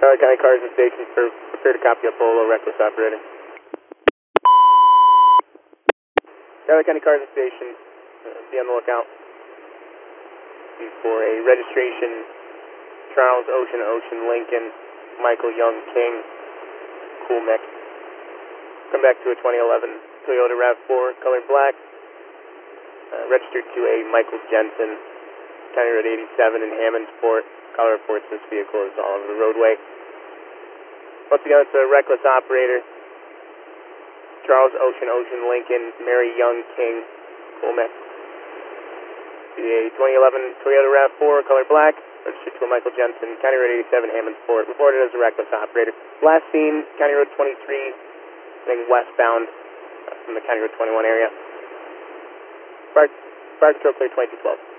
County cars and stations prepare to copy a polo reckless operating. County cars and stations, be on the lookout for a registration Charles Ocean Lincoln Michael Young King Cool Mix. Come back to a 2011 Toyota RAV4 colored black, registered to a Michael Jensen, County Road 87 in Hammondsport. Caller reports this vehicle is all over the roadway. Once again, it's a reckless operator. Charles Ocean Lincoln, Mary Young King, Cool Mix. A 2011 Toyota RAV4, color black, registered to a Michael Jensen, County Road 87, Hammondsport. Reported as a reckless operator. Last seen, County Road 23, heading westbound from the County Road 21 area. Spark stroke clear 2212.